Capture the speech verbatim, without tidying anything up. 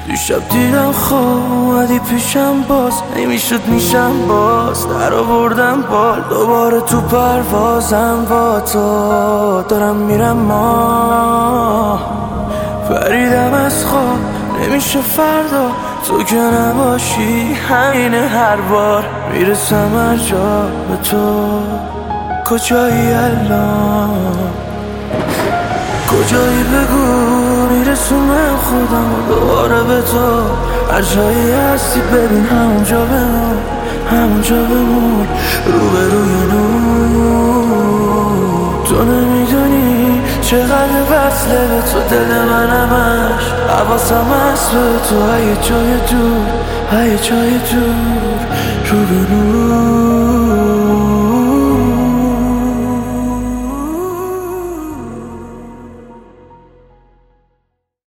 دیشب دیدم خواب اومدی پیشم، باز نمیشد میشم باز در آوردم بال دوباره تو پروازم با تو دارم میرم ما پریدم از خواب نمیشه فردا تو که نباشی همینه هر بار میرسم هر جا به تو کجایی الان کجایی بگو میرسونم خودم دوباره به تو هر جایی هستی ببین همونجا بمون همونجا بمون رو به روی نور تو نمیدونی چقدر وصله به تو دل من همش حواسم هست به تو های جای دور های جای دور رو به نور